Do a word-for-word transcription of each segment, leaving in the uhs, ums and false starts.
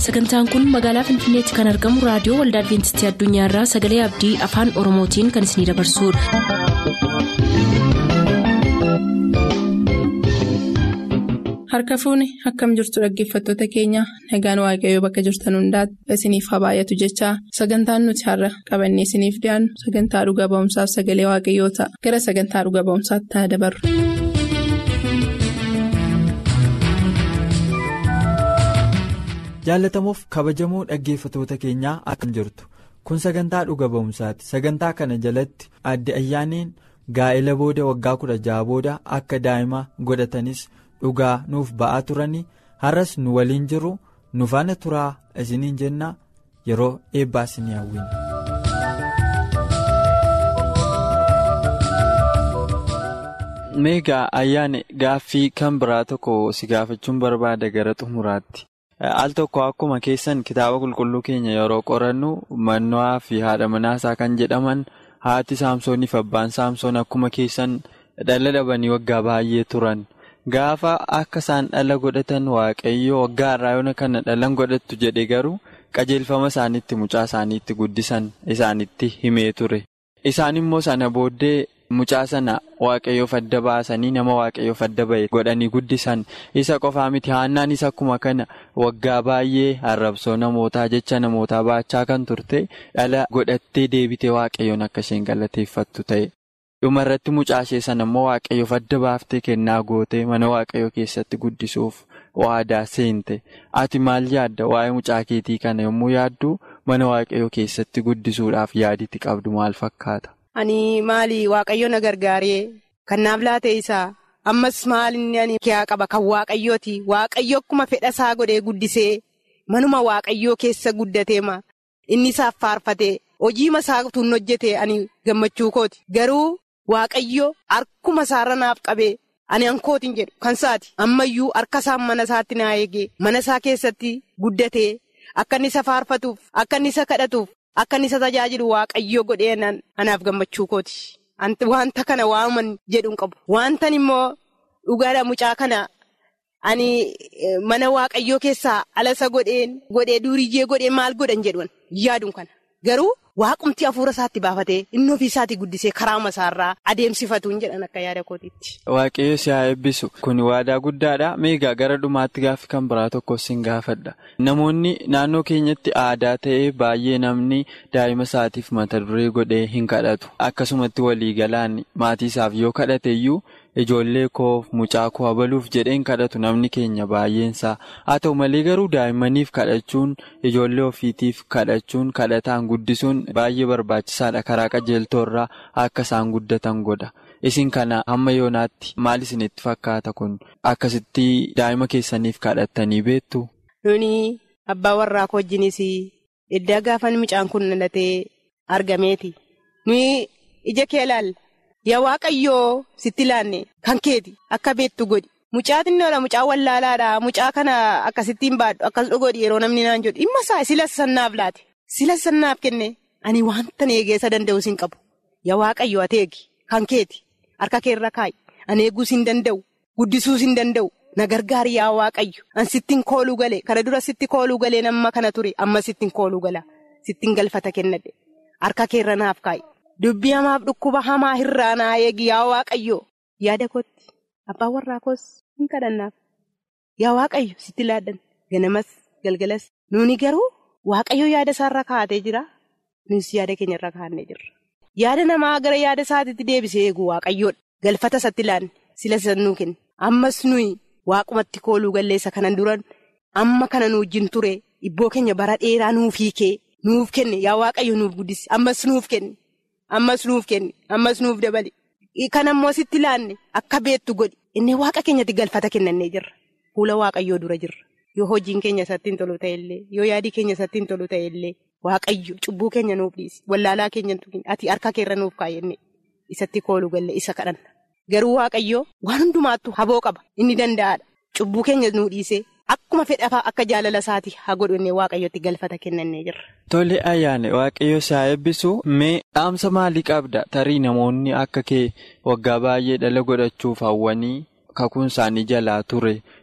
Sagantaan kun magaalaa Finfinneetti kan argamu raadiyoo Waldaa Adventistii Addunyaarraa Sagalee Abdii Afaan Oromootiin kan isinidabarsudha. Harka fuuni akkam jirtu dhaggeeffattoota keenya nagaan waaqayyoo bakka jirtan hundaatti isiniif haa baay'atu jechaa sagantaan nuti har'a qabannee isiniif dhiyaannu sagantaa dhuga ba'umsaaf sagalee waaqayyoo ta'a gara sagantaa dhuga ba'umsaatti haa dabarru. Jaallatamuuf kabajamoo dhaggeeffattoota keenyaa akkam jirtu kun sagantaa dhuga ba'umsaati. Sagantaa kana jalatti adde ayyaaneen gaa'ela booda waggaa kudha jaha booda akka daa'ima godhatanis dhugaa nuuf ba'aa turanii har'as nu waliin jiru nu faana turaa isiniin jenna yeroo eebbaa isinii hawwina. Meegaa ayyaane gaaffii kan biraa tokko si gaafachuun barbaada gara xumuraatti. Al tokko akkuma keessan kitaaba qulqulluu keenya yeroo qorannu Mano'aa fi haadha manaasaa kan jedhaman haati Saamsoonii fi abbaan Saamsoon akkuma keessan dhala dhabanii waggaa baay'ee turan. Gaafa akka isaan dhala godhatan waaqayyo waggaa irraa kana dhalan godhattu jedhe garuu qajeelfama isaaniitti mucaa isaaniitti guddisan isaanitti himee ture. Isaan immoo sana booddee mucaa sana waaqayyoof adda baasanii nama waaqayyoof adda ba'e godhanii guddisan. Isa qofaa miti Haannaanis akkuma kana waggaa baay'ee arrabsoo namootaa jecha namootaa baachaa kan turte dhala godhattee deebitee waaqayyoon akka isheen galateeffattu ta'e. Dhuma irratti mucaa ishee sana immoo waaqayyoof adda baaftee kennaa gootee mana waaqayyoo keessatti guddisuuf waadaa seente. Ati maal yaadda waa'ee mucaa keetii kana yommuu yaaddu mana waaqayyoo keessatti guddisuudhaaf yaaditti qabdu maal fakkaata? Ani maali waaqayyo na gargaaree kan naaf laate isaa ammas maalinni ani kiyaa qaba kan waaqayyooti. Waaqayyo akkuma fedha isaa godhee guddisee manuma waaqayyoo keessa guddateema inni isaaf faarfatee hojii masaa tun hojjete ani gammachuu kooti garuu. Waaqayyo harkuma isaarra naaf qabee ani hankootiin jedhu kan isaati ammayyuu harka isaan mana isaatti naa eegee mana isaa keessatti guddatee akka inni isa faarfatuuf akka inni isa kadhatuuf akka inni isa tajaajilu waaqayyo godhee anaaf gammachuu kooti. Wanta kana waaman jedhuun qabu wantan immoo dhugaadha mucaa kana ani mana waaqayyoo keessaa alasa godheen godhee duuriyyee godhee maal godhan jedhuun yaaduun kana garuu. Waaqumti hafuura isaatti baafatee inni ofii isaatii guddisee karaa masaarraa adeemsifatuun jedhan akka yaada kootiitti. Waaqayyo si haa eebbisu. Kun waadaa guddaadha. Meegaa gara dhumaatti gaaffii kan biraa tokko sin gaafadha. Namoonni naannoo keenyatti aadaa ta'ee baay'ee namni daa'ima isaatiif mata duree godhee hin kadhatu. Akkasumatti walii galaan maatii isaaf yoo kadhate iyyuu ijoollee koo mucaa koo abaluuf jedheen kadhatu namni keenya baay'eensaa. Haa ta'u malee garuu daa'immaniif kadhachuun ijoollee ofiitiif kadhachuun kadhataan guddisuun baay'ee barbaachisaadha. Karaa qajeeltoorraa akka isaan guddatan godha. Isin kana hamma yoonaatti maal isinitti fakkaata kun akkasitti daa'ima keessaniif kadhattanii beektu? Nuni abbaa warraa koo wajjinis edda gaafan mucaan kun dhalatee argameeti. Nuni ija kee ilaalla. Yaa waaqayyoo sitti laanne kan keeti akka beektu godhi. Mucaa xinnoodha mucaa wallaalaadha mucaa kana akkasittiin baadhu akkas godhi yeroo namni naan jedhu dhimma isaa sila sannaaf laate sila sannaaf kenne ani wanta eegeessa danda'u sin qabu. Yaa waaqayyoo ati eegi kan keeti harka keerra kaayi ani eeguu sin danda'u guddisuu sin danda'u na gargaari yaa waaqayyo an sittiin kooluu galee kana dura sitti kooluu galee nama kana ture amma sittiin kooluu gala sittiin galfata kennadhe harka keerra naaf kaayi. Dubbii hamaaf dhukkuba hamaa irraa naa eegi yaa waaqayyo yaada kootti abbaan warraa koos hin kadhannaaf yaa waaqayyo sitti laaddan ganamas galgalas nuuni garuu waaqayyo yaada isaarra kaa'atee jira nunis yaada keenya irra kaa'annee jirra yaada namaa gara yaada isaatiitti deebisee eegu waaqayyoodha galfata isatti laanne sila sannuu kenna ammas nuyi waaqumatti kooluu galleessa kanan duran amma kana nu wajjin ture ibboo keenya bara dheeraa nuuf hiikee nuuf kenne yaa waaqayyo nuuf guddisi ammas nuuf kenne. Ammas nuuf kenni ammas nuuf dabali kan ammoo sitti laanne akka beektu godhi inni waaqa keenyatti galfata kennannee jirra fuula waaqayyoo dura jirra yoo hojiin keenya isatti hin tolu ta'ellee yoo yaadii keenya isatti hin tolu ta'ellee waaqayyo cubbuu keenya nuuf dhiisi wallaalaa keenya ati harka keerra nuuf kaayenne isatti kooluu galle isa kadhanna garuu waaqayyoo waan hundumaattu haboo qaba inni danda'aadha cubbuu keenya nuu dhiisee akkuma fedhafaa akka jaalala isaati haa godhannee waaqayyotti galfata kennannee jirra. Tole ayyaane waaqayyo si haa eebbisu. Mee dhaamsa maalii qabda? Tarii namoonni akka kee waggaa baay'ee dhala godhachuuf hawwanii kakuun isaanii jalaa ture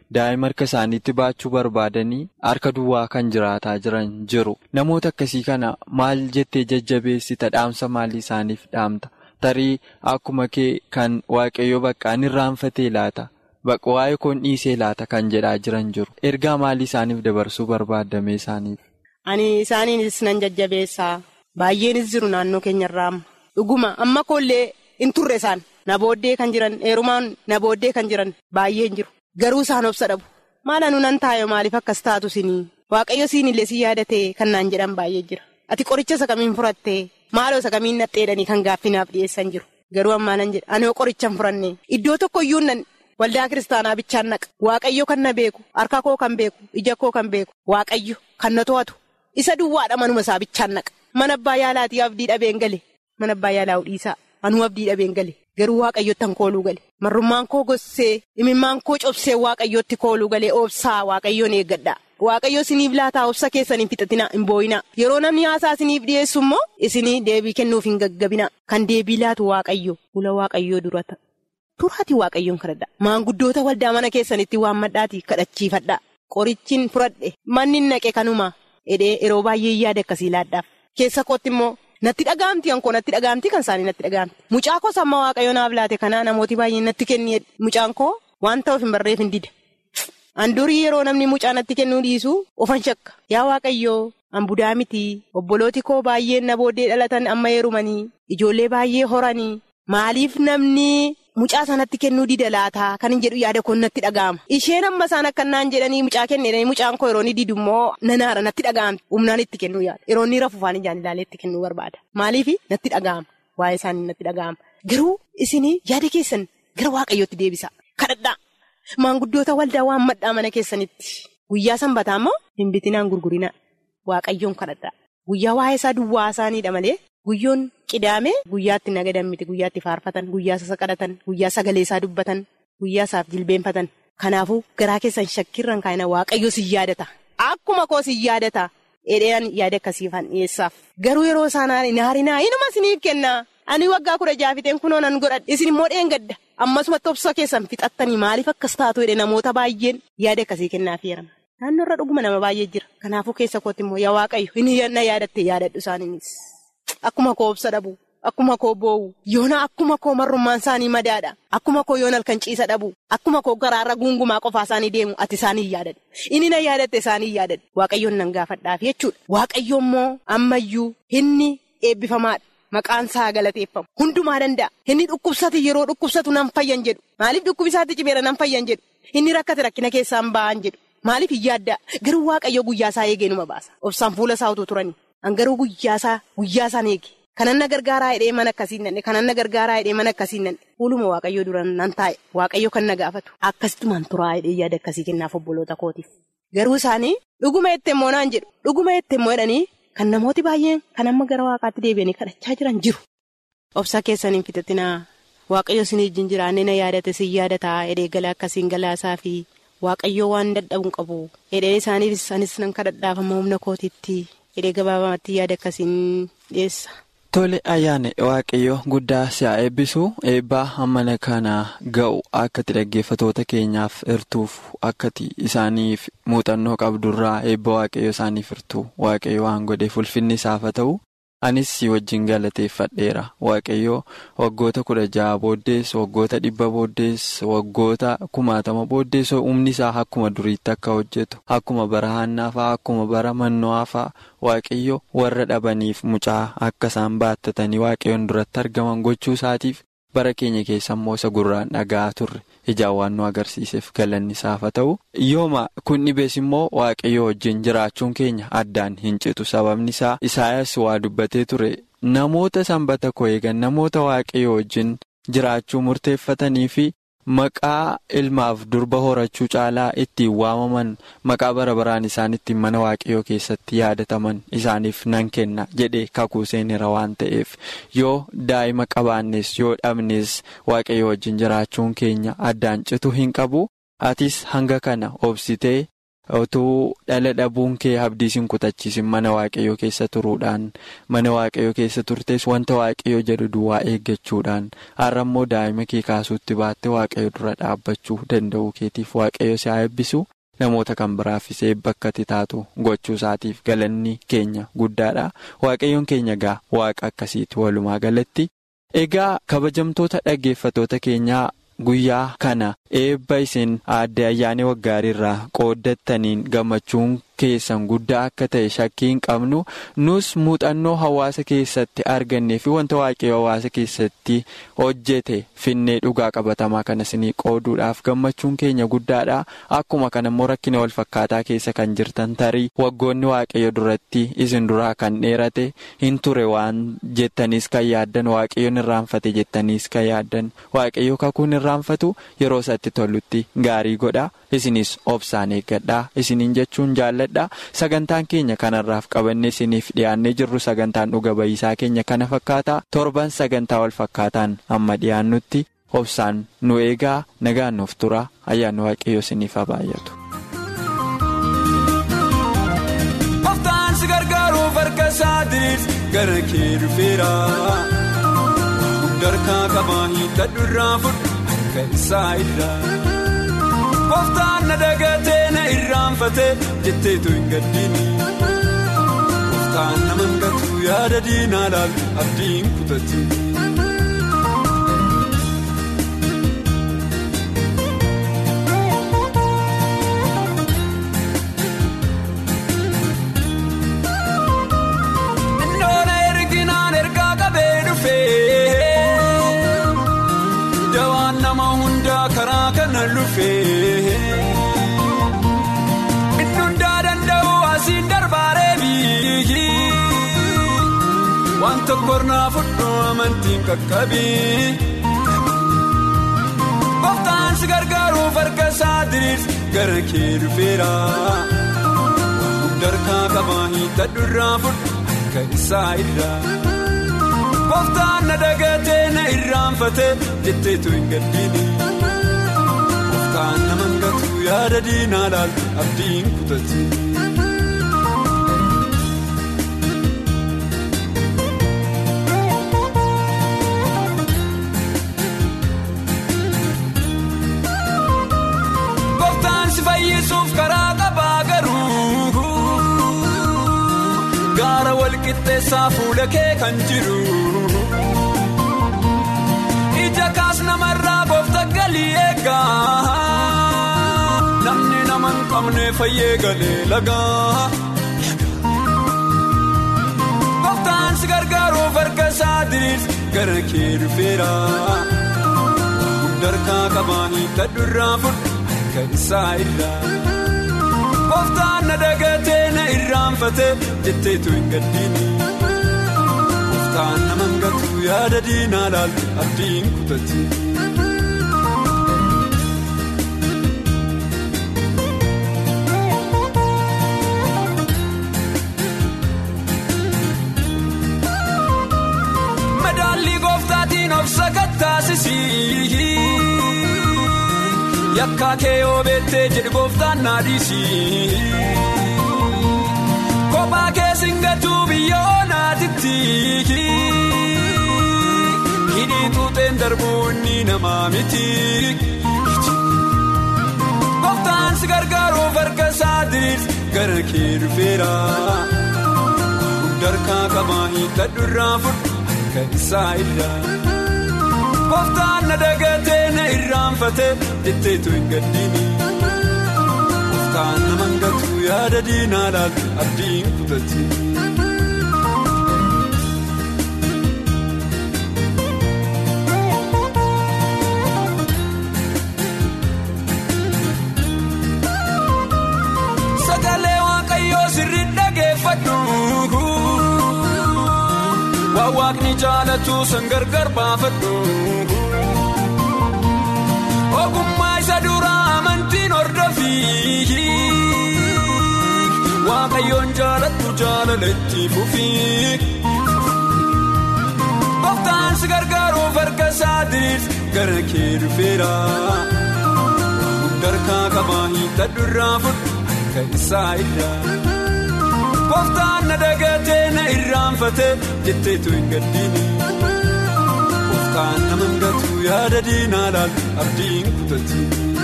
daa'ima harka isaaniitti baachuu barbaadanii harka duwwaa kan jiraataa jiran jiru. Namoota akkasii kana maal jettee jajjabeessita? Dhaamsa maalii isaaniif dhaamta? Tarii akkuma kee kan waaqayyo bakka ani irraanfatee laata? Bakka waa'ee koon dhiisee laata kan jedhaa jiran jiru. Ergaa maalii isaaniif dabarsuu barbaadame isaaniif? Ani isaaniinis nan jajjabeessaa. Baay'eenis jiru naannoo keenyarraa. Dhuguma amma koollee hin turre isaan. Na booddee kan jiran heerumaan na booddee kan jiran baay'een jiru. Garuu isaan obsa dhabu. Maala nu nan taa'e maaliif akkas taatu sinii? Waaqayyo siinillee si yaadatee kan naan jedhan baay'ee jira. Ati qoricha isa kamiin furattee? Maaloo isa kamiin naxxeedhanii kan gaaffinaaf dhiyeessan jiru. Garuu ammaa nan jedha. Ani qoricha hin furanne. Iddoo tokko iyyuu nan waldaa kiristaanaa bichaan naqa. Waaqayyo kan na beeku. Harka koo kan beeku. Ija koo kan beeku. Waaqayyo kan na to'atu. Isa duwwaadha manuma isaa bichaan naqa. Mana abbaa yaalaatii abdii dhabeen gale. Mana abbaa yaalaa dhiisaa. Anuu abdii dhabeen gale. Garuu waaqayyotti an kooluu gale. Marrummaan koo gossee, imimmaan koo cobsee waaqayyotti kooluu galee obsaa waaqayyoon eeggadhaa. Waaqayyo isiniif laataa obsa keessan hin fixatinaa, hin boo'inaa. Yeroo namni haasaa isiniif dhiyeessu immoo isinii deebii kennuuf hin gaggabinaa. Kan deebii laatu waaqayyo. Fuula waaqayyoo durata. Turaati waaqayyoon kadhadhaa. Maanguddoota waldaa mana keessanitti waammadhaatii kadhachiifadhaa. Qorichiin furadhe manni naqe kanuma edee yeroo baay'ee yaada akkasii laadhaaf. Keessa kootti immoo natti dhagaamti ankoo natti dhagaamti kan isaanii natti dhagaamti. Mucaa koo samma waaqayyo naaf laate kanaa namooti baay'een natti kenni mucaan koo waan ta'uuf hin barreef hin dida. An durii yeroo namni mucaa natti kennuu dhiisu ofan shakka. Yaa waaqayyoo an budaa miti obbolooti koo baay'een na booddee dhalatan amma heerumanii ijoollee baay'ee horanii maaliif namni mucaa sanatti kennuu dida laataa kan hin jedhu yaada koon natti dhagaama. Isheen amma isaan akkanaan jedhanii mucaa kennedhanii mucaan koo yeroo ni didu immoo nanaara natti dhagaamti. Humnaan itti kennuu yaada. Yeroo inni rafufaan ijaan ilaalee itti kennuu barbaada. Maaliif natti dhagaama. Waa'ee isaanii natti dhagaama. Garuu isinii yaada keessan gara waaqayyootti deebisa. Kadhadhaa. Maanguddoota waldaa waammadhaa mana keessanitti. Guyyaa sanbataa immoo hin bitinaan gurgurinaa. Waaqayyoon kadhadhaa. Guyyaa waa'ee isaa duwwaa isaaniidha malee. Guyyoon qidaame guyyaatti nagadan miti guyyaatti faarfatan guyyaa isa kadhatan guyyaa sagalee isaa dubbatan guyyaa isaaf jilbeenfatan kanaafuu garaa keessan shakkirran kaayina waaqayyo si yaadata akkuma koo si yaadata edeen yaada akkasiifan dhiyeessaaf garuu yeroo isaanii naarinaa inuma isiniif kenna ani waggaa kudha jaafiteen kunoo nan godhadhe isin immoo dheengadda ammasuma tobsa keessan fixattanii maaliif akkas taatu jedhe namoota baay'een yaada akkasii kennaaf yeerama. Naannoo irra dhuguma nama baay'ee jira kanaafuu keessa kootti immoo yaa waaqayyo inni na yaadatte yaadadhu isaaniinis. Akkuma koo obsa dhabu, akkuma koo boo'u, yoona akkuma koo marrummaan isaanii madaadha, akkuma koo yoona halkan ciisa dhabu, akkuma koo garaarra guungumaa qofaa isaanii deemu ati isaanii yaadadhu. Inni na yaadatte isaanii yaadadhu. Waaqayyoon nan gaafadhaaf jechuudha. Waaqayyo immoo ammayyuu inni eebbifamaadha. Maqaan isaa galateeffamu. Hundumaa danda'a. Inni dhukkubsate yeroo dhukkubsatu nan fayyan jedhu. Maaliif dhukkubisaatti cimeera nan fayyan jedhu. Inni rakkate rakkina keessaan ba'an jedhu. Maaliif hin yaaddaa? Garuu waaqayyo guyyaa isaa eegee numa baasa. Obsaan fuula isaa utuu turani. Angaruu guyyaasaa guyyaasaa eegi. Kanan na gargaaraa hidhee mana akkasiin nanne. Kanan na gargaaraa hidhee mana akkasiin nanne. Fuuluma waaqayyoo duran nan taa'e. Waaqayyo kan na gaafatu. Akkasittumaan turaa hidhee yaada akkasii kennaaf obboloota kootiif. Garuu isaanii dhuguma itti immoo naan jedhu. Dhuguma itti immoo jedhanii kan namooti baay'een kan amma gara waaqaatti deebi'anii kadhachaa jiran jiru. Obsa keessaniin fixattinaa. Waaqayyo isin wajjin jiraannee na yaadate sin yaadataa hidhee galaa akkasiin galaasaa fi waaqayyoo waan dadhabuun qabu. Hidhee isaaniifis anis nan kadhadhaaf amma humna kootiitti. Hidhee gabaabamatti yaada akkasiin dhiyeessa. Tole ayyaane waaqayyo guddaa si'a eebbisu eebbaa hammana kana ga'u akkati dhaggeeffatoota keenyaaf hirtuuf akkati isaaniif muuxannoo qabdurraa eebba waaqayyo isaaniif hirtu waaqayyo waan godheef ulfinni isaaf haa ta'u. Anis si wajjin galateeffadheera waaqayyo waggoota kudha jaha booddees waggoota dhibba booddees waggoota kumaatama booddees humni isaa akkuma duriitti akka hojjetu akkuma bara Haannaafaa akkuma bara Mano'aafaa waaqayyo warra dhabaniif mucaa akka isaan baattatanii waaqayyoon duratti argaman gochuu isaatiif bara keenya keessa immoo isa gurraan dhagaa turre ijaan waan nu agarsiiseef galanni isaaf haa ta'u. Yooma kun dhibees immoo waaqayyo wajjin jiraachuun keenya addaan hin citu sababni isaa Isaayyaas waa dubbatee ture namoota sanbata koo eegan namoota waaqayyo wajjin jiraachuu murteeffatanii fi maqaa ilmaaf durba horachuu caalaa ittiin waamaman maqaa bara baraan isaan ittiin mana waaqayyoo keessatti yaadataman isaaniif nan kenna jedhee kakuu seenera waan ta'eef yoo daa'ima qabaannes yoo dhabnes waaqayyo wajjin jiraachuun keenya addaan citu hin qabu. Atis hanga kana obsitee Otuu dhala dhabuun kee abdii sin kutachiisin mana waaqayyoo keessa turuudhaan mana waaqayyoo keessa turtes wanta waaqayyoo jedhu duwwaa eeggachuudhaan har'a immoo daa'ima kee kaasuutti baatte waaqayyo dura dhaabbachuu danda'u keetiif waaqayyo si haa eebbisu. Namoota kan biraafis eebba akka taatu gochuu isaatiif galanni keenya guddaadha. Waaqayyoon keenya gaa waaqa akkasiiti walumaa galatti. Egaa kabajamtoota dhaggeeffatoota keenyaa guyyaa kana eebba isin aadde ayyaanee waggaarii irraa qooddattaniin gammachuun keessan guddaa akka ta'e shakkii hin qabnu. Nus muuxannoo hawaasa keessatti argannee fi wanta waaqayyo hawaasa keessatti hojjete finnee dhugaa qabatamaa kana isinii qooduudhaaf gammachuun keenya guddaadha. Akkuma kana immoo rakkina wal fakkaataa keessa kan jirtan tarii waggoonni waaqayyo duratti isin duraa kan dheerate hin ture waan jettaniis kan yaaddan waaqayyoon irraanfate jettaniis kan yaaddan waaqayyo kakuun irraanfatu yeroo isaatti tolutti gaarii godha. Isinis obsaan eeggadhaa isiniin jechuun jaalladha. Sagantaan keenya kanarraaf qabannee isiniif dhiyaannee jirru sagantaan dhuga ba'iisaa keenya kana fakkaata. Torban sagantaa wal fakkaataan amma dhiyaannutti obsaan nu eegaa nagaan nuuf tura. Ayyaanni waaqayyoo isiniif haa baay'atu. Qoftaan si gargaaruuf harka isaa diriirsi gara kee dhufeera. Hundarkaa qabaa hiikkadhu irraa fudhu harka isaa irraa. Qoftaan na dagatee na irraanfatee jetteetu hin gaddiini. Qoftaan nama hangatu yaada diinaa laaltu abdiin kutatti. Indoona erginaan ergaa qabee dhufee dawaan nama hundaa karaa kana lufee. Wanta kornaa fudhuu amantiin qaqqabii. Qoftaan si gargaaruuf harka isaa diriirsi gara kee dhufeera. Hundarkaa qabaa hiikkadhu irraa fudhu harka isaa irraa. Qoftaan na dagatee na irraanfatee jetteetu hin gaddiini. Qoftaan nama hangatu yaada diinaa laaltu abdiin kutatti. Fayyisuuf karaa qabaa garuu gaara walqixxeessaa fuula kee kan jiru. Ija kaas namarraa goofta galii eegaa namni nama hin qabne fayyee galee lagaa. Qoftaan si gargaaruuf harka isaa diriirsi gara kee dhufeera. Hundarkaa qabaa hiikkadhu irraa fudhu. Kan isaa irraa. Qoftaan na dagatee na irraanfatee jetteetu hin gaddiini. Qoftaan nama hangatu yaada diinaa laaltu abdiin kutatti. Madaallii gooftaatiin obsa kattaasisii. Yakkaa kee yoo beettee jedhu gooftaan na dhiisii. Kophaa kee singatuu biyya oonaatitti. Hidhii tuuteen darbuu inni namaa miti. Gooftaan si gargaaruuf harka isaa diriirsi gara kee dhufeera. Hundarkaa qabaa hiikkadhu irraa fudhu harka isaa irraa. Qoftaan na dagatee na irraanfatee jetteetu hin gaddiini. Qoftaan nama hangatu yaada diinaa laaltu abdiin kutatti. Sagalee waaqayyoo sirrii dhageeffadhu. Waan waaqni jaalatu san gargar baafadhu. Ogummaa isa duraa amantiin hordofii. Waaqayyoon jaalatu jaalaletti fufii. Qoftaan si gargaaruuf harka isaa diriirsi gara kee dhufeera. Hundarkaa qabaa hiikkadhu irraa fudhu harka isaa irraa. Gooftaan na dagatee na irraanfatee jetteetu hin gaddiini. Gooftaan nama hangatu yaada diinaa laalu abdiin kutatti.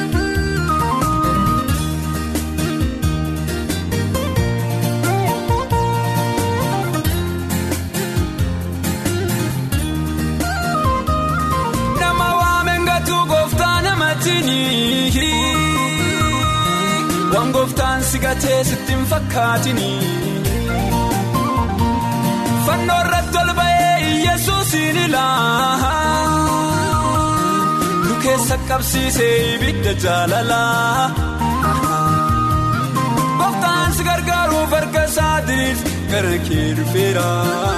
Nama waame hangatu gooftaan namatini. Waan gooftaan si gatee sitti hin fakkaatini. Fannoo irratti ol ba'ee Yesuusin ilaa nu keessa qabsiisee ibidda jaalalaa. Gooftaan si gargaaruuf harka isaa diriirse gara kee dhufeera.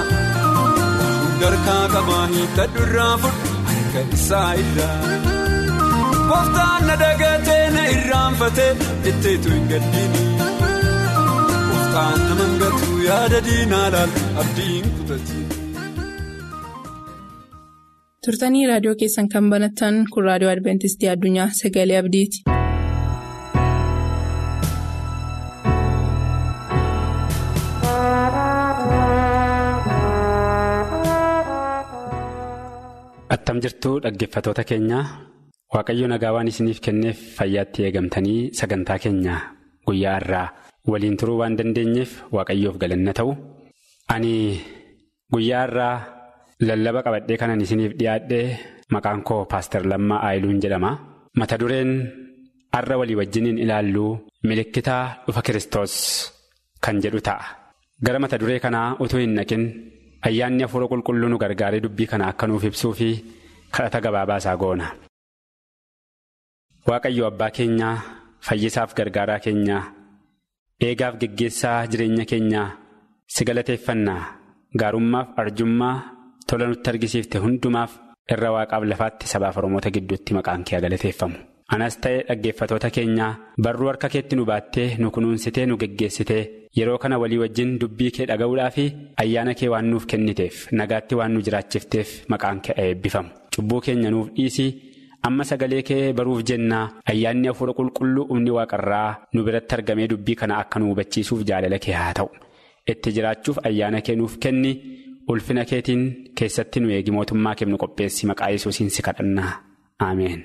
Harkaa qabaa hiikkadhu irraa fudhu harka isaa irraa. Gooftaan na dagatee na irraanfatee jetteetu hin gaddiini. Gooftaan nama hangatu yaada diinaa laalu abdiin kutatti. Turtanii raadiyoo keessan kan banattan kun raadiyoo Adventistii Addunyaa Sagalee Abdiiti. Attam jirtu dhaggeeffatoota keenya. Waaqayyo nagaa waan isiniif kenneef fayyaatti eegamtanii sagantaa keenya guyyaa irraa waliin turuu waan dandeenyeef Waaqayyoof galanna ta'u. Ani guyyaa irraa lallaba qabadhee kanan isiniif dhiyaadhee maqaan koo Paaster Lammaa Aayiluun jedhama. Mata dureen har'a walii wajjiniin ilaalluu milikkita dhufa Kiristoos kan jedhu ta'a. Gara mata duree kanaa utuu hin naqin ayyaanni hafuura qulqulluu nu gargaaree dubbii kana akka nuuf ibsuu fi kadhata gabaabaa isaa goona. Waaqayyo abbaa keenyaa, fayyisaaf gargaaraa keenyaa, eegaaf geggeessaa jireenya keenyaa si galateeffannaa. Gaarummaaf arjummaa tola nutti argisiifte hundumaaf irra waaqaaf lafaatti sabaaf Oromoota gidduutti maqaan kee galateeffamu. Anas ta'e dhaggeeffatoota keenyaa barruu harka keetti nu baattee nu kunuunsitee nu geggeessitee yeroo kana walii wajjin dubbii kee dhaga'uudhaa fi ayyaana kee waan nuuf kenniteef nagaatti waan nu jiraachifteef maqaan kee eebbifamu. Cubbuu keenya nuuf dhiisii. Amma sagalee kee baruuf jennaa ayyaanni hafuura qulqulluu humni waaqarraa nu biratti argamee dubbii kana akka nu hubachiisuuf jaalala kee haa ta'u. Itti jiraachuuf ayyaana kee nuuf kenni ulfina keetiin keessatti nu eegi mootummaa kee nu qopheessi maqaa Yesuusiin si kadhannaa. Ameen.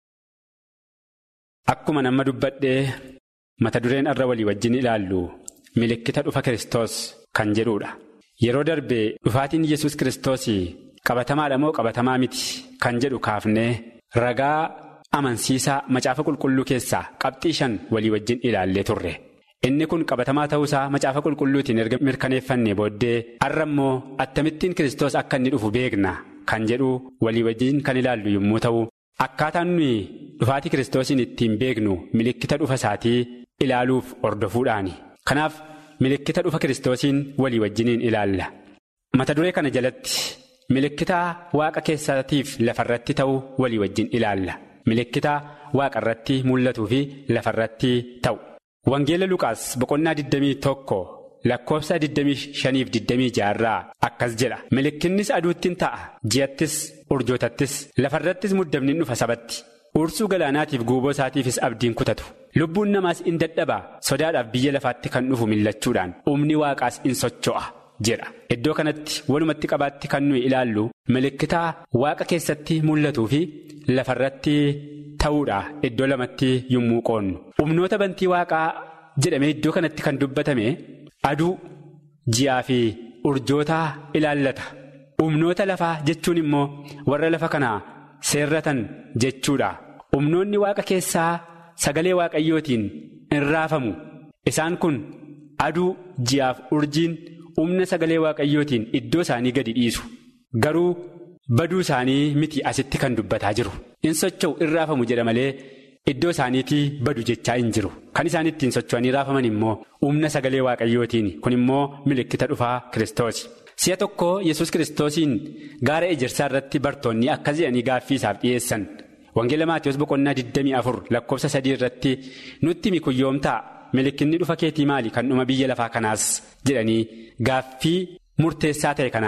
Akkuma nama dubbadhee mata dureen har'a walii wajjin ilaallu milikkita dhufa Kiristoos kan jedhudha. Yeroo darbee dhufaatiin Yesuus Kiristoos qabatamaadha moo qabatamaa miti kan jedhu kaafnee. Ragaa amansiisaa macaafa qulqulluu keessaa qabxii shan walii wajjin ilaallee turre. Inni kun qabatamaa ta'uusaa macaafa qulqulluutiin erga mirkaneeffannee booddee har'a immoo attamittiin Kiristoos akka inni dhufu beekna kan jedhu walii wajjin kan ilaallu yommuu ta'u, akkaataan nuyi dhufaatii Kiristoosiin ittiin beeknu milikkita dhufa isaatii ilaaluuf hordofuudhaani. Kanaaf milikkita dhufa Kiristoosiin walii wajjiniin ilaalla. Mata duree kana jalatti. Milikkita waaqa keessaatiif lafarratti ta'u walii wajjin ilaalla. Milikkita waaqarratti mul'atuu fi lafarratti ta'u. Wangeela Luqaas boqonnaa digdamii tokko lakkoofsa digdamii shaniif digdamii jaarraa akkas jedha. Milikkinnis aduuttiin ta'a, ji'attis, urjootattis, lafarrattis muddamni dhufa sabatti. Ursuu galaanaatiif guuboo isaatiifis abdiin kutatu. Lubbuun namaas in dadhaba, sodaadhaaf biyya lafaatti kan dhufu millachuudhaan humni waaqaas in socho'a. jedha. Iddoo kanatti walumatti qabaatti kan nuyi ilaallu milikkita waaqa keessatti mul'atuu fi lafarratti ta'uudha. Iddoo lamatti yommuu qoonnu humnoota bantii waaqaa jedhamee iddoo kanatti kan dubbatame aduu, ji'aa fi urjoota ilaallata. Humnoota lafaa jechuun immoo warra lafa kanaa seerratan jechuudha. Humnoonni waaqa keessaa sagalee waaqayyootiin in raafamu. Isaan kun aduu, ji'aaf urjiin humna sagalee waaqayyootiin iddoo isaanii gadi dhiisu. Garuu baduu isaanii miti asitti kan dubbataa jiru. In socho'u in raafamu jedha malee iddoo isaaniitii badu jechaa hin jiru. Kan isaan ittiin socho'anii raafaman immoo humna sagalee waaqayyootiin. Kun immoo milikkita dhufaa Kiristoos. Si'a tokko Yesuus Kiristoosiin gaara ejersaa irratti bartoonni akkas jedhanii gaaffii isaaf dhiyeessan. Wangeela Maatiyos boqonnaa digdamii afur lakkoofsa sadii irratti nutti himi kun yoom ta'a? Milikkinni dhufa keetii maali? Kan dhuma biyya lafaa kanaas jedhanii gaaffii murteessaa ta'e kanaa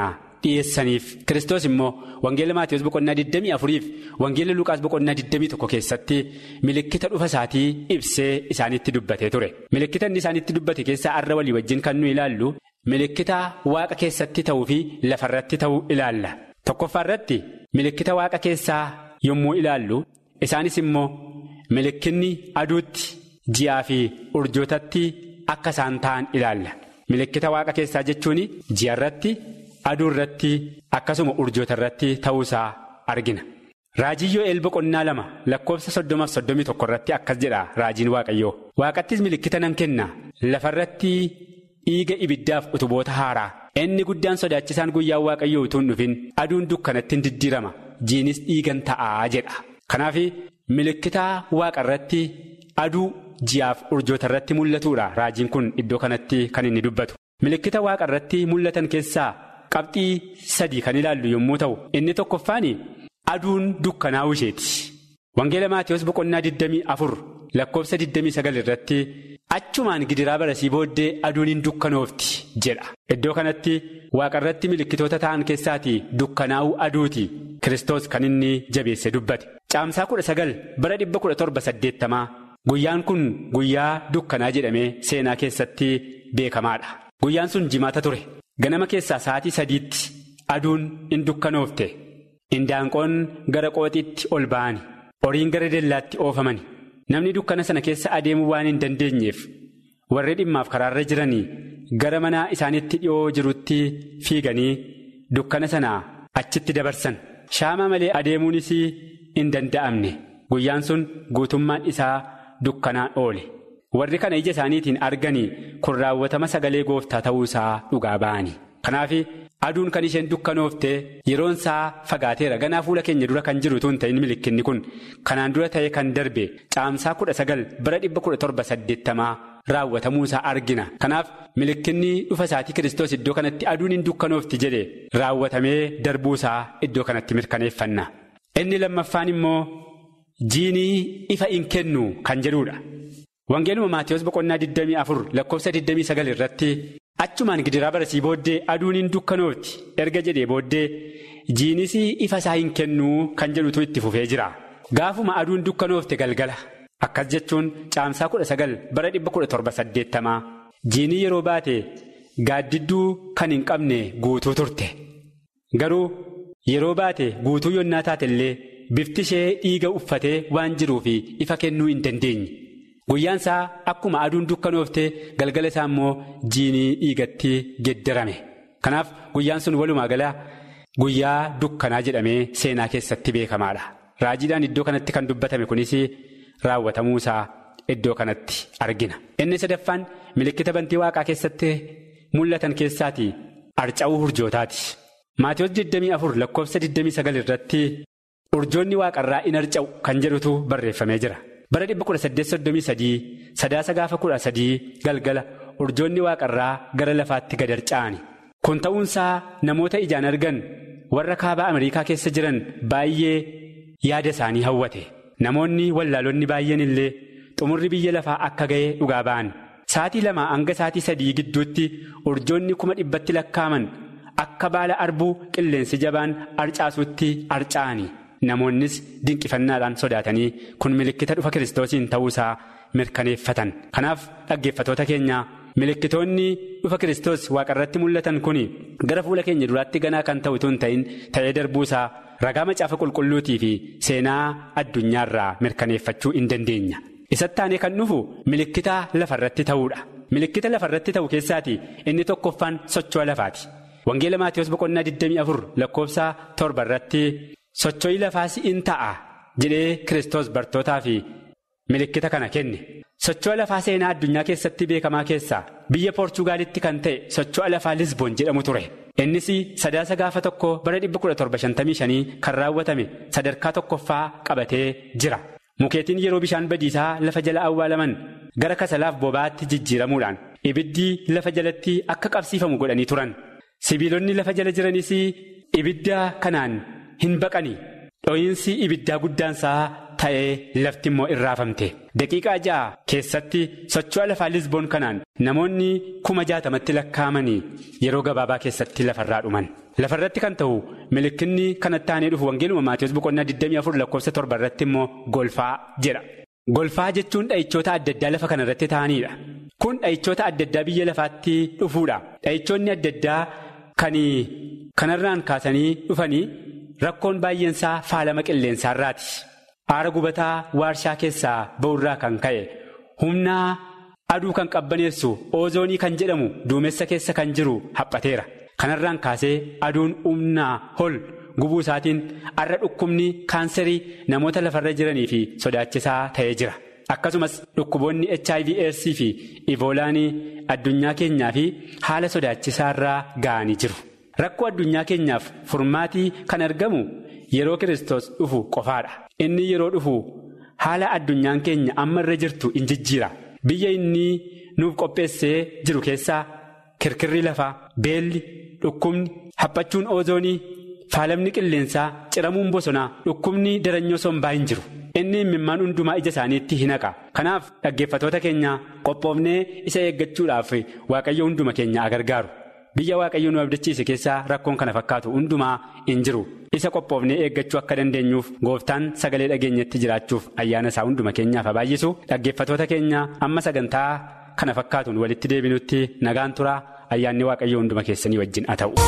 dhiyeessaniif Kiristoos immoo wangeela Maatiyus boqonnaa digdamii afuriif wangeela Luqaas boqonnaa digdamii tokko keessatti milikkita dhufa isaatii ibsee isaanitti dubbatee ture. Milikkita inni isaanitti dubbate keessaa har'a walii wajjin kan nu ilaallu milikkita waaqa keessatti ta'uu fi lafarratti ta'uu ilaalla. Tokkoffaa irratti milikkita waaqa keessaa yommuu ilaallu isaanis immoo milikkinni aduutti ji'aa fi urjootatti akka isaan ta'an ilaalla. Milikkita waaqa keessaa jechuun ji'a irratti aduu irratti akkasuma urjoota irratti ta'uusaa argina. Raajii Yo'eel boqonnaa lama lakkoofsa soddomaaf soddomii tokko irratti akkas jedha raajiin Waaqayyoo. Waaqattis milikkita nan kenna lafarratti dhiiga ibiddaaf utuboota haaraa. Inni guddaan sodaachisaan guyyaan Waaqayyoo utuu hin dhufin aduun dukkanatti hin diddiirama jiinis dhiigan ta'aa jedha. Kanaaf milikkita waaqa irratti aduu ji'aaf urjoota irratti mul'atuudha raajiin kun iddoo kanatti kan inni dubbatu. Milikkita waaqa irratti mul'atan keessaa qabxii sadii kan ilaallu yommuu ta'u inni tokkoffaan aduun dukkanaa'uu isheeti. Wangeela Maatiyus boqonnaa digdamii afur lakkoofsa digdamii sagal irratti achumaan gidiraa barasii booddee aduun hin dukkanoofti jedha. Iddoo kanatti waaqa irratti milikkitoota ta'an keessaatii dukkanaa'uu aduuti Kiristoos kan inni jabeesse dubbate. Caamsaa kudha sagal bara dhibba kudha torba saddeettamaa guyyaan kun guyyaa dukkanaa jedhamee seenaa keessatti beekamaadha. Guyyaan sun jimaata ture. Ganama keessaa sa'aatii sadiitti aduun hin dukkanoofte. Indaanqoon gara qooxiitti ol ba'ani. Horiin gara dallaatti oofamani. Namni dukkana sana keessa adeemuu waan hin dandeenyeef warri dhimmaaf karaarra jiranii gara mana isaaniitti dhi'oo jirutti fiiganii dukkana sana achitti dabarsan. Shaamaa malee adeemuunis hin danda'amne. Guyyaan sun guutummaan isaa dukkanaan oole. Warri kana ija isaaniitiin arganii kun raawwatama sagalee gooftaa ta'uusaa dhugaa ba'ani. Kanaaf aduun kan isheen dukkanoofte yeroon isaa fagaateera. Ganaa fuula keenya dura kan jiru tun ta'in milikkinni kun kanaan dura ta'e kan darbe caamsaa kudha sagal bara dhibba kudha torba saddeettamaa raawwatamuusaa argina. Kanaaf milikkinni dhufa isaatii Kiristoos iddoo kanatti aduun hin dukkanoofti jedhe raawwatamee darbuusaa iddoo kanatti mirkaneeffanna. Inni lammaffaan immoo jiinii ifa hin kennu kan jedhudha. Wangeeluma Maatiyus boqonnaa digdamii afur lakkoofsa digdamii sagal irratti achumaan gidiraa barasii booddee aduun hin dukkanoofti erga jedhee booddee jiinis ifa isaa hin kennu kan jedhutu itti fufee jira. Gaafuma aduun dukkanoofte galgala akkas jechuun caamsaa kudha sagal bara dhibba kudha torba saddeettamaa jiinii yeroo baate gaaddidduu kan hin qabne guutuu turte. Garuu yeroo baate guutuu yonnaa taate illee bifti ishee dhiiga uffatee waan jiruuf ifa kennuu hin dandeenye. Guyyaan isaa akkuma aduun dukkanoofte galgala isaa immoo jiinii dhiigatti geddarame. Kanaaf guyyaan sun walumaa gala guyyaa dukkanaa jedhamee seenaa keessatti beekamaadha. Raajiidhaan iddoo kanatti kan dubbatame kunis raawwatamuusaa iddoo kanatti argina. Inni sadaffaan milikkita bantii waaqaa keessatti mul'atan keessaatii arca'uu urjootaati. Maatiyus digdamii afur lakkoofsa digdamii sagal irratti urjoonni waaqarraa in arca'u kan jedhutu barreeffamee jira. Bara dhibba kudha saddeet soddomii sadii sadaasa gaafa kudha sadii galgala urjoonni waaqarraa gara lafaatti gad arca'ani. Kun ta'uunsaa namoota ijaan argan warra kaaba Ameerikaa keessa jiran baay'ee yaada isaanii hawwate. Namoonni wallaalonni baay'een illee xumurri biyya lafaa akka ga'ee dhugaa ba'an. Saatii lama hanga saatii sadii gidduutti urjoonni kuma dhibbatti lakkaaman akka baala arbuu qilleensi jabaan arcaasutti arca'ani. Namoonnis dinqifannaadhaan sodaatanii kun milikkita dhufa Kiristoosiin ta'uusaa mirkaneeffatan. Kanaaf dhaggeeffatoota keenya milikkitoonni dhufa Kiristoos waaqarratti mul'atan kun gara fuula keenya duraatti ganaa kan ta'u tun ta'in ta'ee darbuusaa ragaa macaafa qulqulluutii fi seenaa addunyaarraa mirkaneeffachuu hin dandeenya. Isatti aanee kan dhufu milikkita lafarratti ta'uudha. Milikkita lafarratti ta'u keessaati inni tokkoffaan socho'a lafaati. Wangeela Maatiyus boqonnaa digdamii afur lakkoofsa torba irratti socho'ii lafaas in ta'a jedhee Kiristoos bartootaa fi milikkita kana kenne. Socho'a lafaa seenaa addunyaa keessatti beekamaa keessaa biyya Poorchugaalitti kan ta'e socho'a lafaa Lisboon jedhamu ture. Innis sadaasa gaafa tokko bara dhibba kudha torba shantamii shanii kan raawwatame sadarkaa tokkoffaa qabatee jira. Mukeetiin yeroo bishaan badiisaa lafa jala awwaalaman gara kasalaaf boba'aatti jijjiiramuudhaan ibiddi lafa jalatti akka qabsiifamu godhanii turan. Sibiilonni lafa jala jiranis ibidda kanaan hin baqanii dho'iinsi ibiddaa guddaansaa ta'ee lafti immoo irraafamte. Daqiiqaa ja'a keessatti socho'a lafaa Lisboon kanaan namoonni kuma jaatamatti lakkaa'amanii yeroo gabaabaa keessatti lafarraa dhuman. Lafarratti kan ta'u milikinni kanatti aanee dhufu wangeeluma Maatiyus boqonnaa digdamii afur lakkoofsa torba irratti immoo golfaa jedha. Golfaa jechuun dha'ichoota adda addaa lafa kana irratti ta'anidha. Kun dha'ichoota adda addaa biyya lafaatti dhufuudha. Dha'ichoonni adda addaa kan kanarraan kaasanii dhufanii rakkoon baay'eensaa faalama qilleensaarraati. Aara gubataa waarshaa keessaa ba'urraa kan ka'e humna aduu kan qabbaneessu oozoonii kan jedhamu duumessa keessa kan jiru haphateera. Kanarraan kaasee aduun humnaa ol gubuu isaatiin arra dhukkubni kaanserii namoota lafarra jiranii fi sodaachisaa ta'ee jira. Akkasumas dhukkuboonni H I V AIDS fi Ivoolaanii addunyaa keenyaa fi haala sodaachisaarraa ga'anii jiru. Rakkoo addunyaa keenyaaf furmaatii kan argamu yeroo Kiristoos dhufu qofaadha. Inni yeroo dhufu haala addunyaan keenya amma irra jirtu in jijjiira. Biyya inni nuuf qopheessee jiru keessaa kirkirri lafaa, beelli, dhukkubni, haphachuun oozoonii, faalamni qilleensaa, ciramuun bosonaa, dhukkubni daranyoo sombaa hin jiru. Inni imimmaan hundumaa ija isaaniitti hin haqa. Kanaaf dhaggeeffatoota keenya qophoofnee isa eeggachuudhaaf Waaqayyo hunduma keenya gargaaru. Biyya Waaqayyo nu abdachiise keessaa rakkoon kana fakkaatu hundumaa hin jiru. Isa qophoofnee eeggachuu akka dandeenyuuf gooftaan sagalee dhageenyetti jiraachuuf ayyaana isaa hunduma keenyaaf baay'isu. Dhaggeeffatoota keenya amma sagantaa kana fakkaatuun walitti deebinutti nagaan turaa. Ayyaanni Waaqayyo hunduma keessanii wajjin haa ta'u.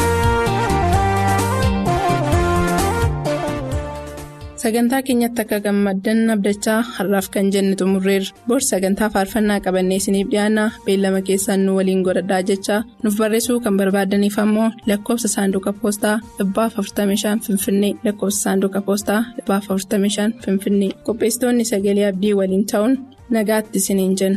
Sagantaa keenyatti akka gammaddan abdachaa har'aaf kan jenne xumurreerra. Bor sagantaa faarfannaa qabannee isiniif dhiyaanna beellama keessaan nu waliin godhadhaa jechaa nuuf barreessuu kan barbaadaniif ammoo lakkoofsa saanduqa poostaa dhibbaaf afurtamii shan Finfinnee lakkoofsa saanduqa poostaa dhibbaaf afurtamii shan Finfinnee qopheessitoonni sagalee abdii waliin ta'uun nagaatti isiniin jenna.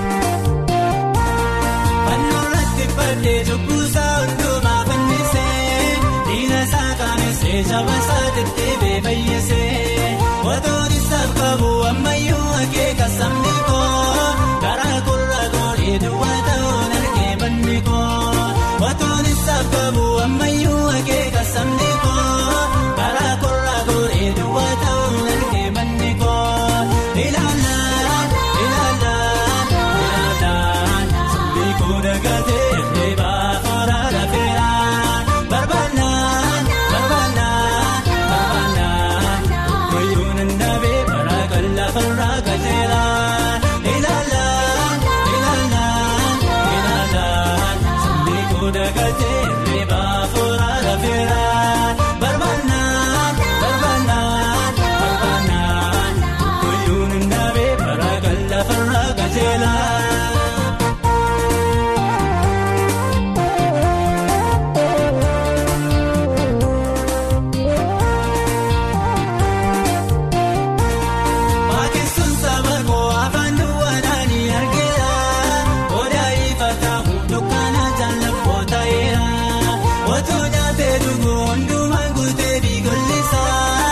Waantoonni sababu ammayyuu akeeka sabni koo karaa kurra goonee duwwaa ta'uun argee banni koo. Waantoonni sababu ammayyuu akeeka sabni koo karaa kurra goonee duwwaa ta'uun argee banni koo. Ilaalaan ilaalaan ilaalaan sabni koo dagatee eebbaa horaa lafeeraan barbaannaan barbaannaan barbaannaan koyyuun ndaabee barakan lafarraa gajeelaan ilaalaan ilaalaan ilaalaan sabni koo dagatee eebbaa horaa lafeeraan barbaannaan barbaannaan barbaannaan koyyuun ndaabee barakan lafarraa gajeelaan.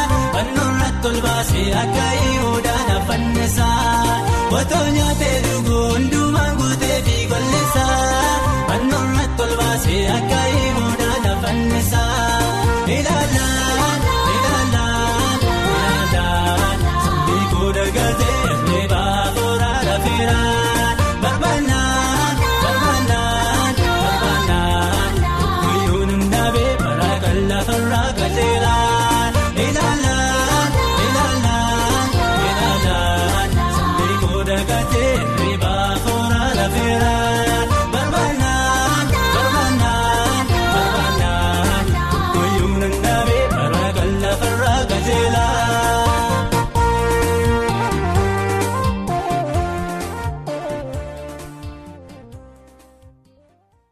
Akka ihoodhaan afaan isaa, waantota nyaatee dhuguu.